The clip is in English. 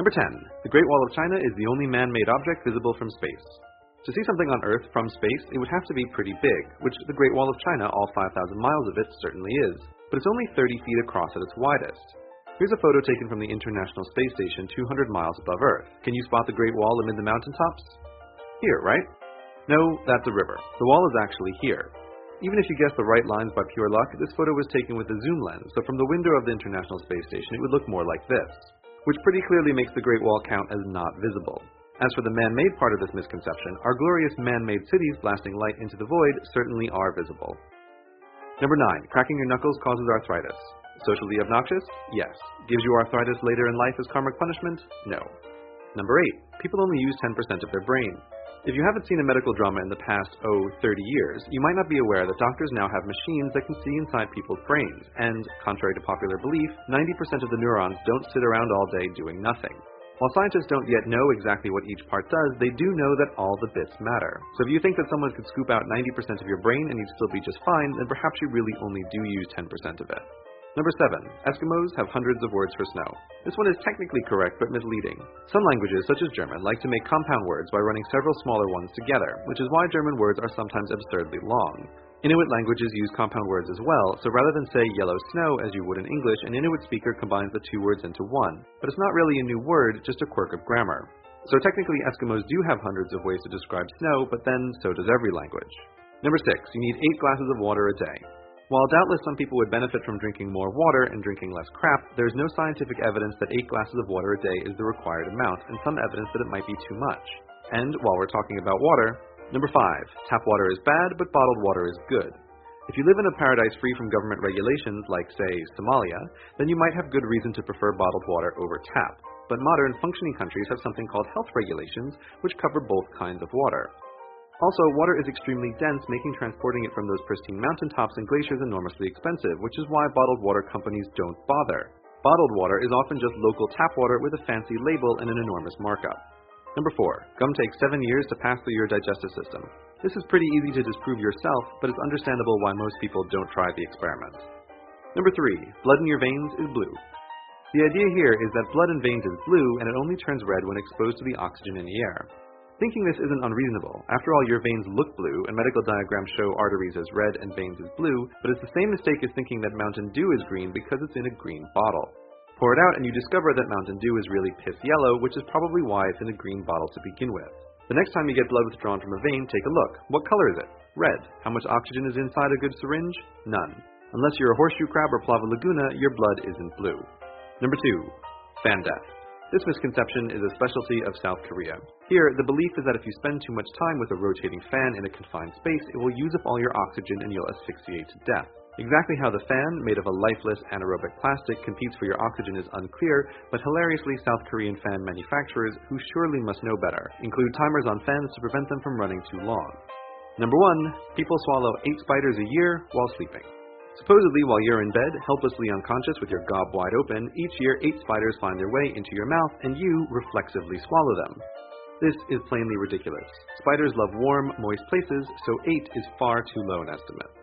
Number 10. The Great Wall of China is the only man-made object visible from space. To see something on Earth from space, it would have to be pretty big, which the Great Wall of China, all 5,000 miles of it, certainly is. But it's only 30 feet across at its widest. Here's a photo taken from the International Space Station 200 miles above Earth. Can you spot the Great Wall amid the mountaintops? Here, right? No, that's a river. The wall is actually here. Even if you guess the right lines by pure luck, this photo was taken with a zoom lens, so from the window of the International Space Station it would look more like this, which pretty clearly makes the Great Wall count as not visible. As for the man-made part of this misconception, our glorious man-made cities blasting light into the void certainly are visible. Number 9. Cracking your knuckles causes arthritis. Socially obnoxious? Yes. Gives you arthritis later in life as karmic punishment? No. Number 8. People only use 10% of their brain. If you haven't seen a medical drama in the past, 30 years, you might not be aware that doctors now have machines that can see inside people's brains, and, contrary to popular belief, 90% of the neurons don't sit around all day doing nothing. While scientists don't yet know exactly what each part does, they do know that all the bits matter. So if you think that someone could scoop out 90% of your brain and you'd still be just fine, then perhaps you really only do use 10% of it. Number 7. Eskimos have hundreds of words for snow. This one is technically correct, but misleading. Some languages, such as German, like to make compound words by running several smaller ones together, which is why German words are sometimes absurdly long. Inuit languages use compound words as well, so rather than say yellow snow as you would in English, an Inuit speaker combines the two words into one. But it's not really a new word, just a quirk of grammar. So technically Eskimos do have hundreds of ways to describe snow, but then so does every language. Number 6. You need 8 glasses of water a day. While doubtless some people would benefit from drinking more water and drinking less crap, there's no scientific evidence that 8 glasses of water a day is the required amount, and some evidence that it might be too much. And while we're talking about water, number 5. Tap water is bad, but bottled water is good. If you live in a paradise free from government regulations, like, say, Somalia, then you might have good reason to prefer bottled water over tap. But modern, functioning countries have something called health regulations, which cover both kinds of water. Also, water is extremely dense, making transporting it from those pristine mountaintops and glaciers enormously expensive, which is why bottled water companies don't bother. Bottled water is often just local tap water with a fancy label and an enormous markup. Number 4. Gum takes 7 years to pass through your digestive system. This is pretty easy to disprove yourself, but it's understandable why most people don't try the experiment. Number 3. Blood in your veins is blue. The idea here is that blood in veins is blue, and it only turns red when exposed to the oxygen in the air. Thinking this isn't unreasonable. After all, your veins look blue, and medical diagrams show arteries as red and veins as blue, but it's the same mistake as thinking that Mountain Dew is green because it's in a green bottle. Pour it out and you discover that Mountain Dew is really piss yellow, which is probably why it's in a green bottle to begin with. The next time you get blood withdrawn from a vein, take a look. What color is it? Red. How much oxygen is inside a good syringe? None. Unless you're a horseshoe crab or Plava Laguna, your blood isn't blue. Number 2. Fan death. This misconception is a specialty of South Korea. Here, the belief is that if you spend too much time with a rotating fan in a confined space, it will use up all your oxygen and you'll asphyxiate to death. Exactly how the fan, made of a lifeless anaerobic plastic, competes for your oxygen is unclear, but hilariously South Korean fan manufacturers, who surely must know better, include timers on fans to prevent them from running too long. Number 1. People swallow 8 spiders a year while sleeping. Supposedly, while you're in bed, helplessly unconscious with your gob wide open, each year 8 spiders find their way into your mouth and you reflexively swallow them. This is plainly ridiculous. Spiders love warm, moist places, so 8 is far too low an estimate.